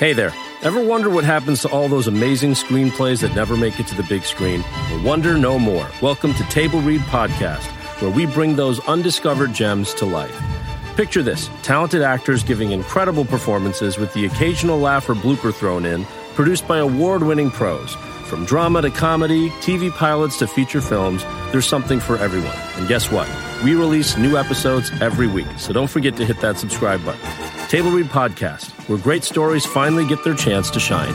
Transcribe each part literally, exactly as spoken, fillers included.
Hey there. Ever wonder what happens to all those amazing screenplays that never make it to the big screen? Well, wonder no more. Welcome to Table Read Podcast, where we bring those undiscovered gems to life. Picture this, talented actors giving incredible performances with the occasional laugh or blooper thrown in, produced by award-winning pros. From drama to comedy, T V pilots to feature films, there's something for everyone. And guess what? We release new episodes every week, so don't forget to hit that subscribe button. Table Read Podcast, where great stories finally get their chance to shine.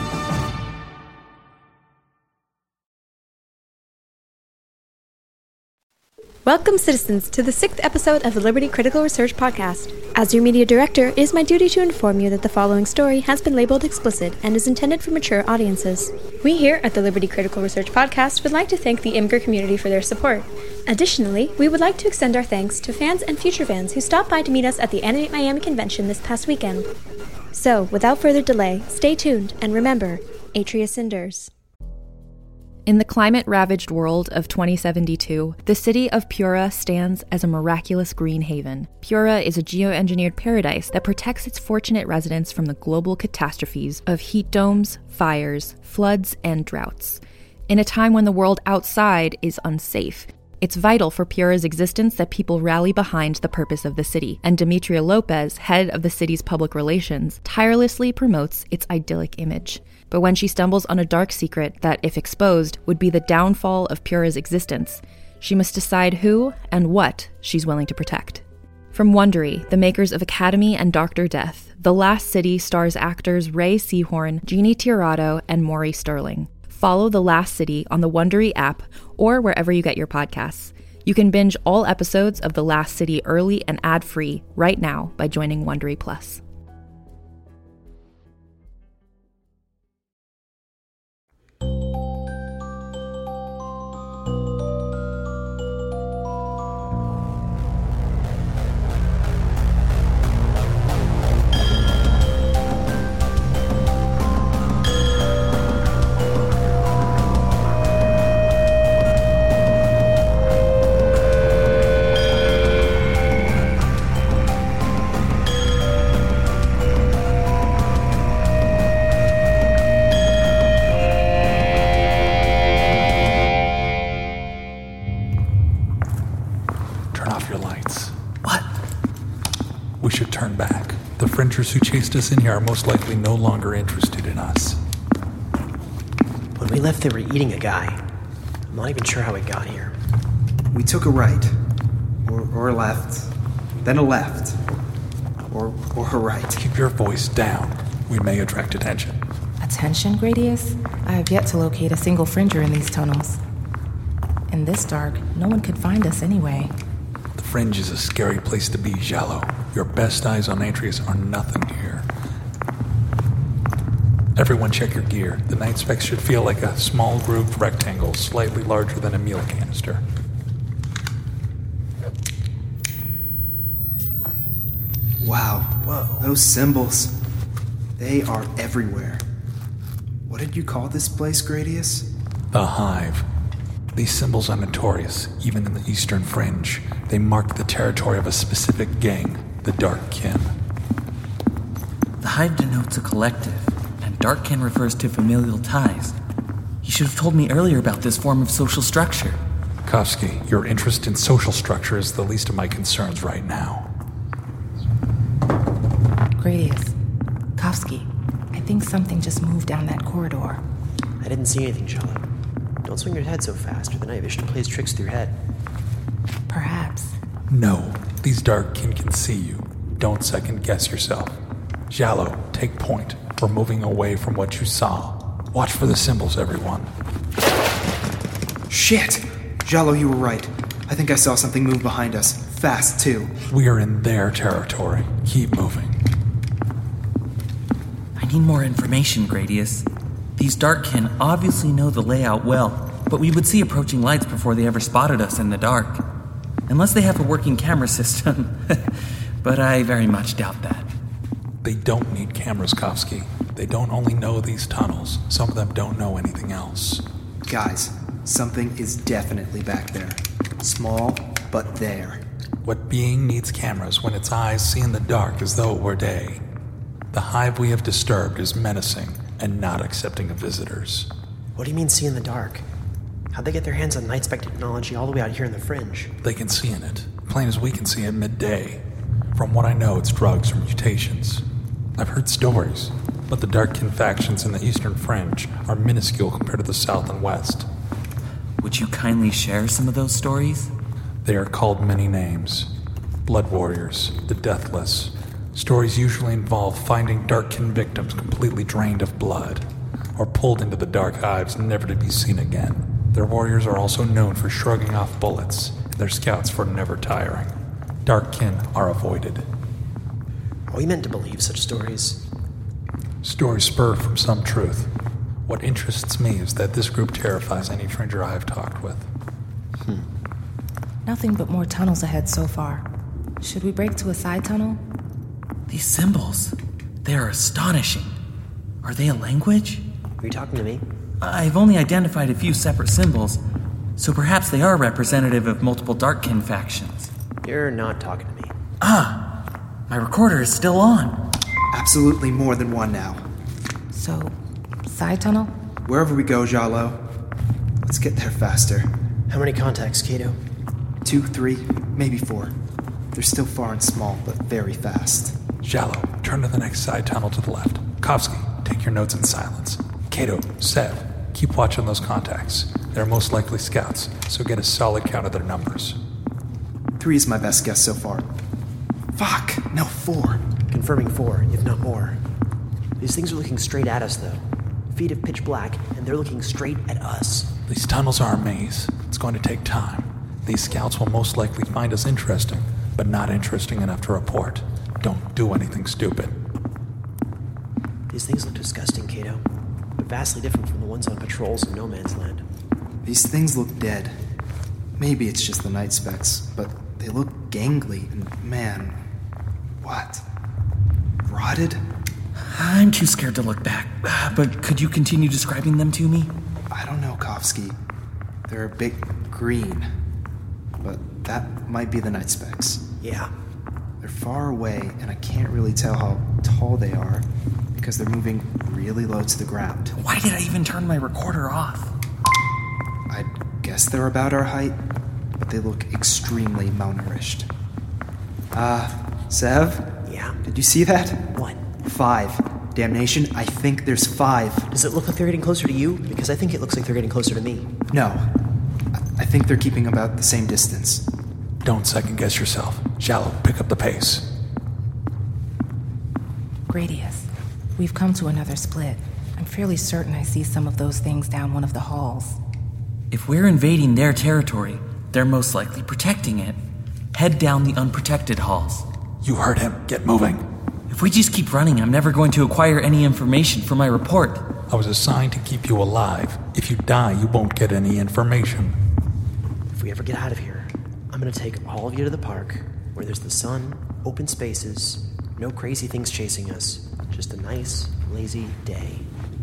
Welcome, citizens, to the sixth episode of the Liberty Critical Research Podcast. As your media director, it is my duty to inform you that the following story has been labeled explicit and is intended for mature audiences. We here at the Liberty Critical Research Podcast would like to thank the Imgur community for their support. Additionally, we would like to extend our thanks to fans and future fans who stopped by to meet us at the Animate Miami convention this past weekend. So, without further delay, stay tuned and remember, Atreus endures. In the climate-ravaged world of twenty seventy-two, the city of Pura stands as a miraculous green haven. Pura is a geoengineered paradise that protects its fortunate residents from the global catastrophes of heat domes, fires, floods, and droughts. In a time when the world outside is unsafe, it's vital for Pura's existence that people rally behind the purpose of the city, and Demetria Lopez, head of the city's public relations, tirelessly promotes its idyllic image. But when she stumbles on a dark secret that, if exposed, would be the downfall of Pura's existence, she must decide who and what she's willing to protect. From Wondery, the makers of Academy and Doctor Death, The Last City stars actors Ray Seahorn, Jeannie Tirado, and Maury Sterling. Follow The Last City on the Wondery app or wherever you get your podcasts. You can binge all episodes of The Last City early and ad-free right now by joining Wondery Plus. Who chased us in here are most likely no longer interested in us. When we left, they were eating a guy. I'm not even sure how we got here. We took a right, or, or a left, then a left, or, or a right. Keep your voice down. We may attract attention. Attention, Gradius? I have yet to locate a single Fringer in these tunnels. In this dark, no one could find us anyway. The Fringe is a scary place to be, Giallo. Your best eyes on Atreus are nothing here. Everyone check your gear. The night specs should feel like a small grooved rectangle, slightly larger than a meal canister. Wow. Whoa. Those symbols. They are everywhere. What did you call this place, Gradius? The Hive. These symbols are notorious, even in the Eastern Fringe. They mark the territory of a specific gang. The Dark Kin. The Hive denotes a collective, and Dark Kin refers to familial ties. You should have told me earlier about this form of social structure. Kofsky, your interest in social structure is the least of my concerns right now. Gradius, Kofsky, I think something just moved down that corridor. I didn't see anything, Giallo. Don't swing your head so fast, or the night vision plays tricks through your head. Perhaps. No, these Dark Kin can see you. Don't second guess yourself. Giallo, take point. We're moving away from what you saw. Watch for the symbols, everyone. Shit! Giallo, you were right. I think I saw something move behind us. Fast, too. We are in their territory. Keep moving. I need more information, Gradius. These Dark Kin obviously know the layout well, but we would see approaching lights before they ever spotted us in the dark. Unless they have a working camera system. But I very much doubt that. They don't need cameras, Kofsky. They don't only know these tunnels. Some of them don't know anything else. Guys, something is definitely back there. Small, but there. What being needs cameras when its eyes see in the dark as though it were day? The hive we have disturbed is menacing and not accepting of visitors. What do you mean see in the dark? How'd they get their hands on night spec technology all the way out here in the fringe? They can see in it, plain as we can see at midday. From what I know, it's drugs or mutations. I've heard stories, but the Darkkin factions in the eastern fringe are minuscule compared to the south and west. Would you kindly share some of those stories? They are called many names. Blood Warriors, the Deathless. Stories usually involve finding Darkkin victims completely drained of blood, or pulled into the dark hives never to be seen again. Their warriors are also known for shrugging off bullets, and their scouts for never tiring. Darkkin are avoided. Are we meant to believe such stories? Stories spur from some truth. What interests me is that this group terrifies any fringer I have talked with. Hmm. Nothing but more tunnels ahead so far. Should we break to a side tunnel? These symbols, they are astonishing. Are they a language? Are you talking to me? I've only identified a few separate symbols, so perhaps they are representative of multiple Darkkin factions. You're not talking to me. Ah, my recorder is still on. Absolutely more than one now. So, side tunnel? Wherever we go, Jalo, let's get there faster. How many contacts, Kato? Two, three, maybe four. They're still far and small, but very fast. Jalo, turn to the next side tunnel to the left. Kovsky, take your notes in silence. Kato, Sev, keep watch on those contacts. They're most likely scouts, so get a solid count of their numbers. Three is my best guess so far. Fuck, no, four. Confirming four, if not more. These things are looking straight at us, though. Feet of pitch black, and they're looking straight at us. These tunnels are a maze. It's going to take time. These scouts will most likely find us interesting, but not interesting enough to report. Don't do anything stupid. These things look disgusting, Kato, but vastly different from the ones on patrols in No Man's Land. These things look dead. Maybe it's just the night specs, but they look gangly and, man, what? Rotted? I'm too scared to look back, but could you continue describing them to me? I don't know, Kovsky. They're a bit green, but that might be the night specs. Yeah. They're far away, and I can't really tell how tall they are because they're moving really low to the ground. Why did I even turn my recorder off? I guess they're about our height, but they look extremely malnourished. Uh, Sev? Yeah? Did you see that? What? Five. Damnation, I think there's five. Does it look like they're getting closer to you? Because I think it looks like they're getting closer to me. No. I, I think they're keeping about the same distance. Don't second guess yourself. Shallow, pick up the pace. Gradius, we've come to another split. I'm fairly certain I see some of those things down one of the halls. If we're invading their territory, they're most likely protecting it. Head down the unprotected halls. You heard him. Get moving. If we just keep running, I'm never going to acquire any information for my report. I was assigned to keep you alive. If you die, you won't get any information. If we ever get out of here, I'm gonna take all of you to the park, where there's the sun, open spaces, no crazy things chasing us. Just a nice, lazy day.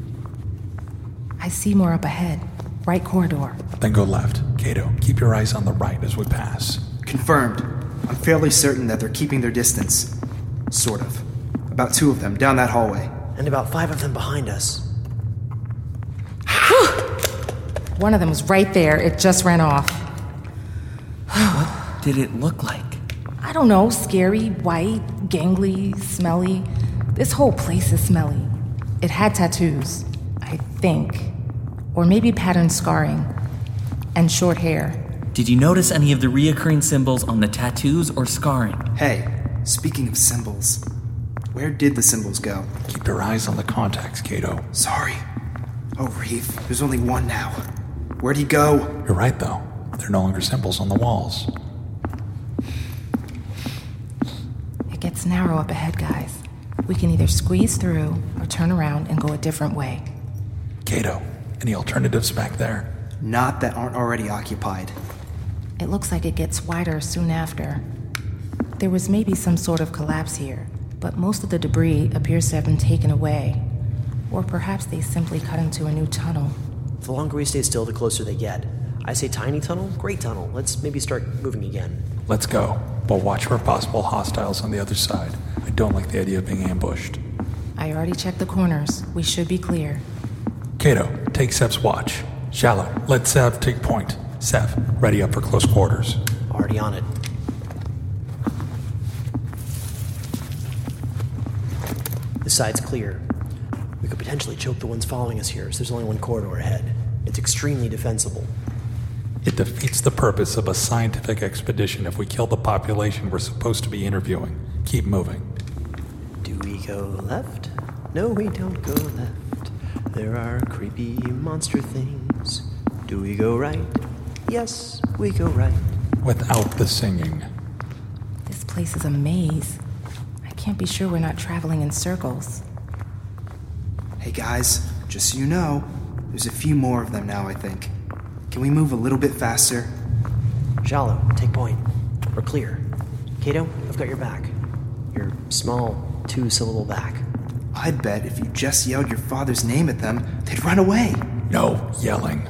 I see more up ahead. Right corridor. Then go left. Kato, keep your eyes on the right as we pass. Confirmed. I'm fairly certain that they're keeping their distance. Sort of. About two of them down that hallway. And about five of them behind us. One of them was right there. It just ran off. What did it look like? I don't know. Scary, white, gangly, smelly. This whole place is smelly. It had tattoos, I think. Or maybe patterned scarring. And short hair. Did you notice any of the reoccurring symbols on the tattoos or scarring? Hey, speaking of symbols, where did the symbols go? Keep your eyes on the contacts, Kato. Sorry. Oh, Reeve, there's only one now. Where'd he go? You're right, though. They're no longer symbols on the walls. It gets narrow up ahead, guys. We can either squeeze through or turn around and go a different way. Kato, any alternatives back there? Not that aren't already occupied. It looks like it gets wider soon after. There was maybe some sort of collapse here, but most of the debris appears to have been taken away. Or perhaps they simply cut into a new tunnel. The longer we stay still, the closer they get. I say tiny tunnel, great tunnel. Let's maybe start moving again. Let's go, but watch for possible hostiles on the other side. I don't like the idea of being ambushed. I already checked the corners. We should be clear. Cato, take Sev's watch. Shallow, let Sev take point. Sev, ready up for close quarters. Already on it. This side's clear. We could potentially choke the ones following us here, so there's only one corridor ahead. It's extremely defensible. It defeats the purpose of a scientific expedition if we kill the population we're supposed to be interviewing. Keep moving. Do we go left? No, we don't go left. There are creepy monster things. Do we go right? Yes, we go right. Without the singing. This place is a maze. I can't be sure we're not traveling in circles. Hey guys, just so you know, there's a few more of them now, I think. Can we move a little bit faster? Shallow, take point. We're clear. Cato, I've got your back. Your small, two-syllable back. I'd bet if you just yelled your father's name at them, they'd run away. No yelling.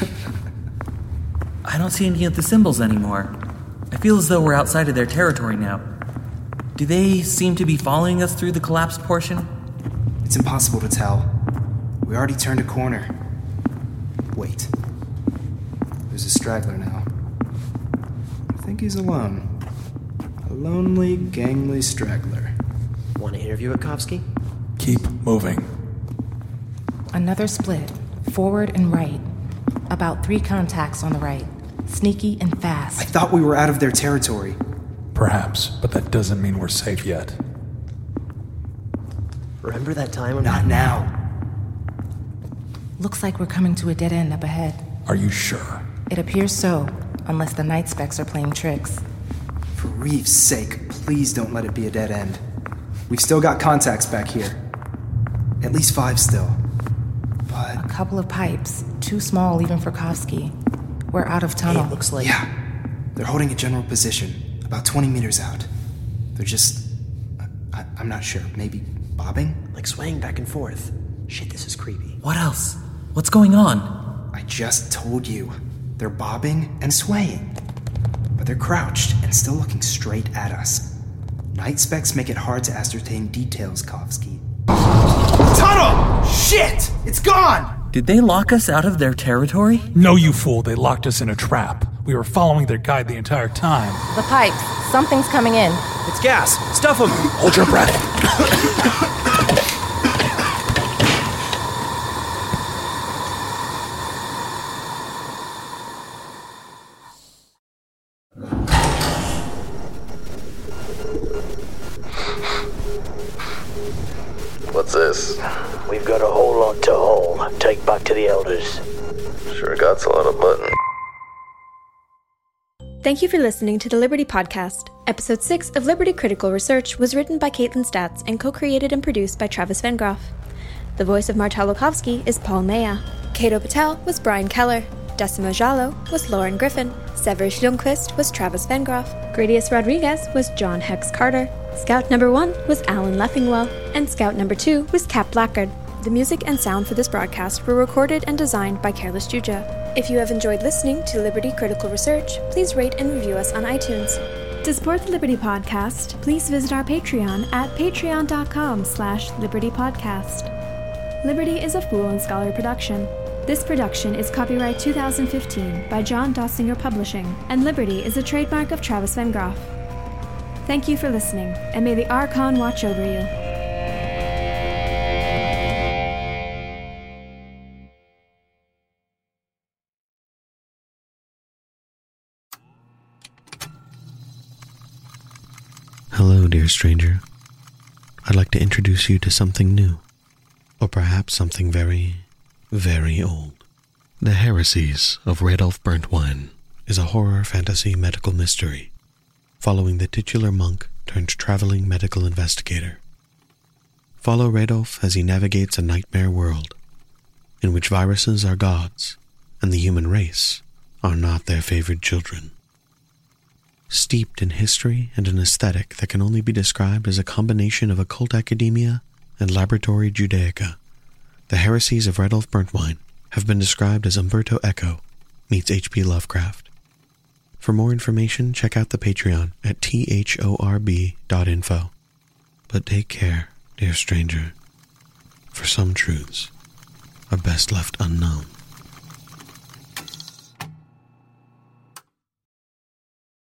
I don't see any of the symbols anymore. I feel as though we're outside of their territory now. Do they seem to be following us through the collapsed portion? It's impossible to tell. We already turned a corner. Wait. There's a straggler now. I think he's alone. A lonely, gangly straggler. Want to interview at Kovsky? Keep moving. Another split, forward and right. About three contacts on the right. Sneaky and fast. I thought we were out of their territory. Perhaps, but that doesn't mean we're safe yet. Remember that time? I'm Not now. Looks like we're coming to a dead end up ahead. Are you sure? It appears so, unless the night specs are playing tricks. For Reeve's sake, please don't let it be a dead end. We've still got contacts back here. At least five still. But... A couple of pipes, too small even for Kovsky. We're out of tunnel. Hey, it looks like... Yeah. They're holding a general position, about twenty meters out. They're just... I, I'm not sure. Maybe bobbing? Like swaying back and forth. Shit, this is creepy. What else? What's going on? I just told you. They're bobbing and swaying. But they're crouched and still looking straight at us. Night specs make it hard to ascertain details, Kovsky. Tunnel! Shit! It's gone! Did they lock us out of their territory? No, you fool. They locked us in a trap. We were following their guide the entire time. The pipes. Something's coming in. It's gas! Stuff them! Hold your breath. What's this? We've got a whole lot to haul. Take back to the elders. Sure got a lot of buttons. Thank you for listening to the Liberty Podcast. Episode six of Liberty Critical Research was written by Caitlin Statz and co-created and produced by Travis Vengroff. The voice of Martel Kovsky is Paul Maya. Cato Patel was Brian Keller. Decima Jalo was Lauren Griffin. Severus Ljungqvist was Travis Vengroff. Gradius Rodriguez was John Hex Carter. Scout number one was Alan Leffingwell. And Scout number two was Cap Blackard. The music and sound for this broadcast were recorded and designed by Careless Juja. If you have enjoyed listening to Liberty Critical Research, please rate and review us on iTunes. To support the Liberty Podcast, please visit our Patreon at patreon.com slash libertypodcast. Liberty is a Fool and Scholar production. This production is copyright two thousand fifteen by John Dossinger Publishing, and Liberty is a trademark of Travis Vengroff. Thank you for listening, and may the Archon watch over you. Hello, dear stranger. I'd like to introduce you to something new, or perhaps something very, very old. The Heresies of Radolf Burntwine is a horror fantasy medical mystery following the titular monk turned traveling medical investigator. Follow Radolf as he navigates a nightmare world in which viruses are gods and the human race are not their favored children. Steeped in history and an aesthetic that can only be described as a combination of occult academia and laboratory Judaica, the Heresies of Radolf Burntwine have been described as Umberto Eco meets H P Lovecraft. For more information, check out the Patreon at thorb dot info. But take care, dear stranger. For some truths are best left unknown.